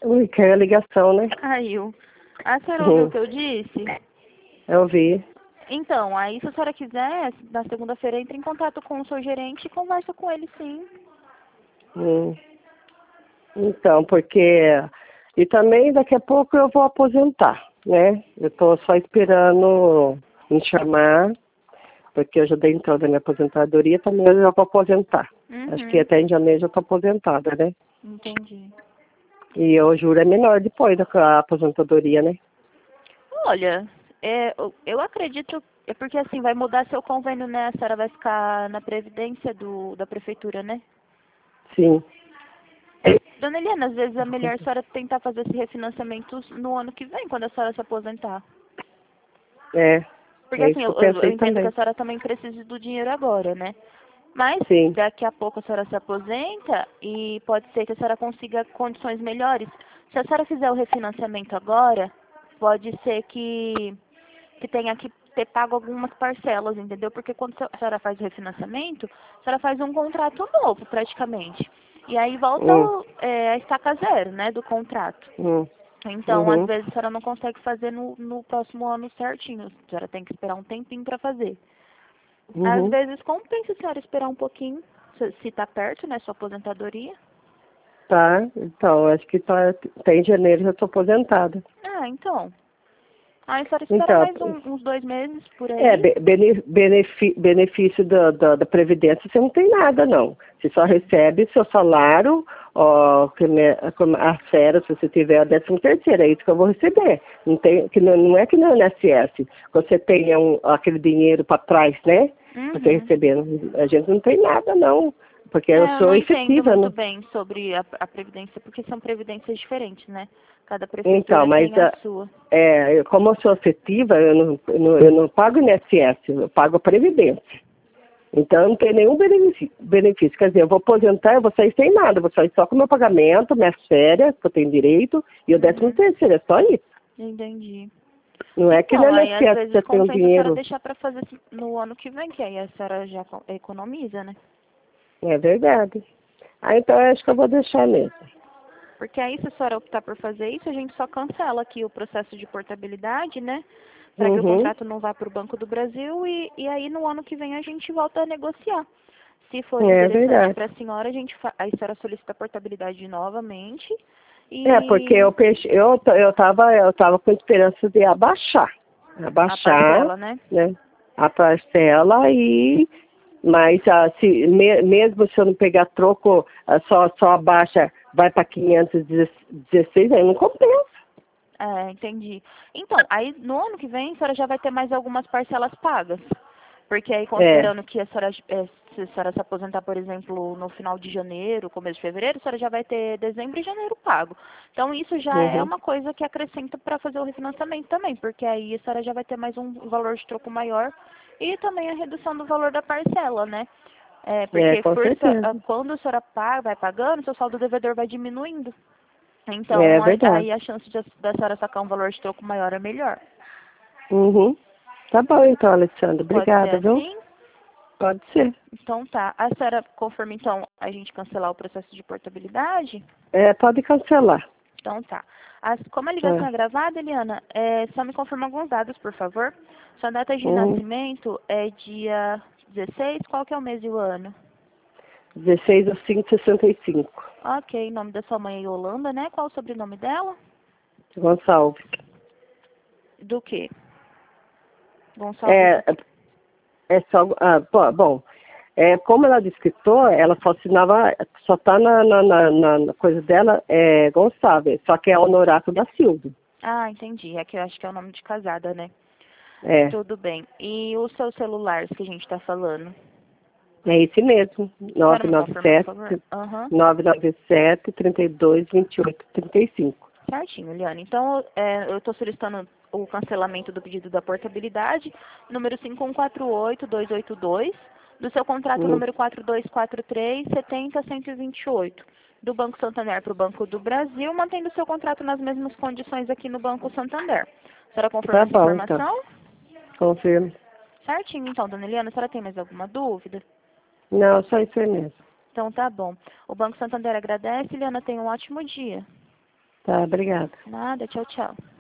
Ui, caiu a ligação, né? Caiu. A senhora ouviu o que eu disse? Eu vi. Então, aí se a senhora quiser, na segunda-feira entre em contato com o seu gerente e conversa com ele sim. Hum. Então, porque... E também daqui a pouco eu vou aposentar, né? Eu tô só esperando me chamar, porque eu já dei entrada na minha aposentadoria, também eu já vou aposentar. Acho que Uhum. até em janeiro eu já tô aposentada, né? Entendi. E o juro é menor depois da aposentadoria, né? Olha, eu acredito, é porque assim, vai mudar seu convênio, né? A senhora vai ficar na previdência da prefeitura, né? Sim. Dona Eliana, às vezes é melhor a senhora tentar fazer esse refinanciamento no ano que vem, quando a senhora se aposentar. É, Porque é isso assim, que eu eu pensei entendo que a também. senhora também precisa do dinheiro agora, né? Mas Sim. daqui a pouco a senhora se aposenta e pode ser que a senhora consiga condições melhores. Se a senhora fizer o refinanciamento agora, pode ser que tenha que ter pago algumas parcelas, entendeu? Porque quando a senhora faz o refinanciamento, a senhora faz um contrato novo, praticamente. E aí volta Hum, a estaca zero, né, do contrato. hum, Então, às uhum, vezes a senhora não consegue fazer no próximo ano certinho. A senhora tem que esperar um tempinho para fazer. Às uhum. vezes compensa a senhora esperar um pouquinho, se tá perto, né, sua aposentadoria. Tá, então, acho que tá, até em janeiro já tô aposentada. Ah, então. Aí a senhora espera Então, mais uns 2 meses por é, aí. benefício da Previdência você não tem nada, não. Você só recebe seu salário, ó, as férias, se você tiver a 13ª, é isso que eu vou receber. Não, tem, que não é que no INSS, você tenha aquele dinheiro para trás, né? Você Uhum. recebendo. A gente não tem nada, não. Porque eu Eu sou não entendo efetiva, muito né? bem sobre a Previdência, porque são previdências diferentes, né? Cada Então, prefeitura mas tem a sua. como eu sou afetiva, eu não pago INSS, eu pago a Previdência. Então, eu não tenho nenhum benefício. Quer dizer, eu vou aposentar, eu vou sair sem nada, eu vou sair só com o meu pagamento, minhas férias, que eu tenho direito, e o décimo Uhum. terceiro, é só isso. Entendi. Não é que no Então, aí às INSS vezes você tem um compensa a senhora dinheiro. deixar para fazer no ano que vem, que aí a senhora já economiza, né? É verdade. Ah, então eu acho que eu vou deixar mesmo. Porque aí, se a senhora optar por fazer isso, a gente só cancela aqui o processo de portabilidade, né? Para que o Uhum. contrato não vá para o Banco do Brasil e aí no ano que vem a gente volta a negociar. Se for É interessante verdade. para a senhora, a senhora solicita a portabilidade novamente É, porque e eu tava com esperança de a abaixar, parcela, né? né, a parcela mas mesmo se eu não pegar troco, só abaixa, vai para 516, aí não compensa. É, entendi. Então, aí no ano que vem a senhora já vai ter mais algumas parcelas pagas. Porque aí, É, considerando que se a senhora se aposentar, por exemplo, no final de janeiro, começo de fevereiro, a senhora já vai ter dezembro e janeiro pago. Então, isso já é uhum, uma coisa que acrescenta para fazer o refinanciamento também, porque aí a senhora já vai ter mais um valor de troco maior e também a redução do valor da parcela, né? É, porque com certeza. quando a senhora vai pagando, seu saldo devedor vai diminuindo. É Então, verdade. aí a chance da senhora sacar um valor de troco maior é melhor. Uhum. Tá bom então, Alexandre. Pode ser Obrigada, viu? assim? Pode ser. Então tá. A senhora confirma então a gente cancelar o processo de portabilidade? É, pode cancelar. Então tá. Como a ligação Tá. é gravada, Eliana, só me confirma alguns dados, por favor. Sua data de Uhum. nascimento é dia 16, qual que é o mês e o ano? 16/5/65. Ok, nome da sua mãe é Yolanda, né? Qual o sobrenome dela? Gonçalves. Do quê? Gonçalves do É, quê? é só. Bom, como ela é de escritor, ela só assinava, só tá na coisa dela, Gonçalves, só que é Honorato da Silva. Ah, entendi. É que eu acho que é o nome de casada, né? É, Tudo bem. E os seus celulares que a gente tá falando? é esse mesmo. A senhora me confirma, por favor? 997 Aham. 997 32 28 35. Certinho, Liane. Então, eu estou solicitando o cancelamento do pedido da portabilidade, número 5148282, do seu contrato Uhum. número 4243-70128, do Banco Santander para o Banco do Brasil, mantendo o seu contrato nas mesmas condições aqui no Banco Santander. A senhora confirma Tá essa bom, então. informação? Confirmo. Certinho, então, dona Eliana, a senhora tem mais alguma dúvida? Não, só isso aí mesmo. Então, tá bom. O Banco Santander agradece, Eliana, tenha um ótimo dia. Tá, obrigada. Nada, tchau, tchau.